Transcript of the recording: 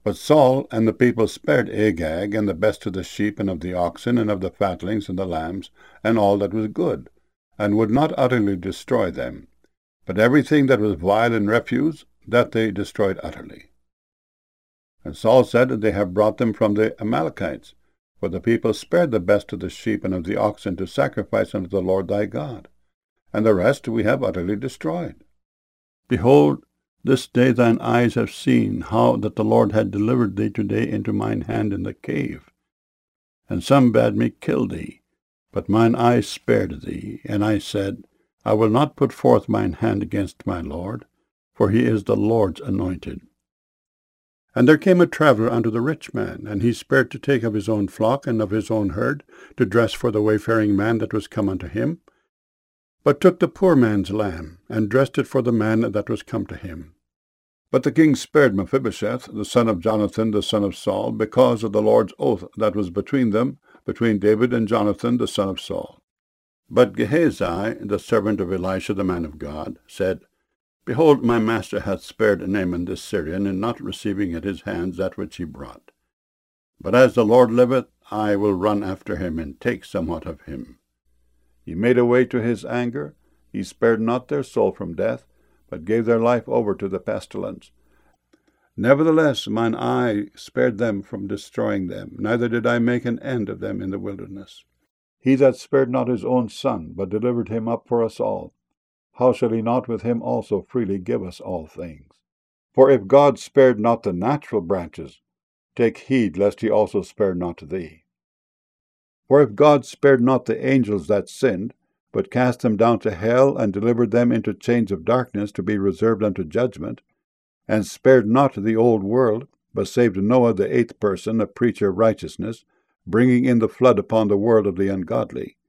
But Saul and the people spared Agag, and the best of the sheep, and of the oxen, and of the fatlings, and the lambs, and all that was good, and would not utterly destroy them. But everything that was vile and refuse, that they destroyed utterly. And Saul said, They have brought them from the Amalekites, for the people spared the best of the sheep and of the oxen to sacrifice unto the Lord thy God, and the rest we have utterly destroyed. Behold, this day thine eyes have seen how that the Lord had delivered thee today into mine hand in the cave. And some bade me kill thee, but mine eyes spared thee. And I said, I will not put forth mine hand against my Lord, for he is the Lord's anointed. And there came a traveller unto the rich man, and he spared to take of his own flock and of his own herd, to dress for the wayfaring man that was come unto him, but took the poor man's lamb, and dressed it for the man that was come to him. But the king spared Mephibosheth, the son of Jonathan, the son of Saul, because of the Lord's oath that was between them, between David and Jonathan, the son of Saul. But Gehazi, the servant of Elisha, the man of God, said, Behold, my master hath spared Naaman this Syrian, in not receiving at his hands that which he brought. But as the Lord liveth, I will run after him, and take somewhat of him. He made a way to his anger. He spared not their soul from death, but gave their life over to the pestilence. Nevertheless, mine eye spared them from destroying them, neither did I make an end of them in the wilderness. He that spared not his own son, but delivered him up for us all, how shall he not with him also freely give us all things? For if God spared not the natural branches, take heed lest he also spare not thee. For if God spared not the angels that sinned, but cast them down to hell, and delivered them into chains of darkness to be reserved unto judgment, and spared not the old world, but saved Noah the eighth person, a preacher of righteousness, bringing in the flood upon the world of the ungodly,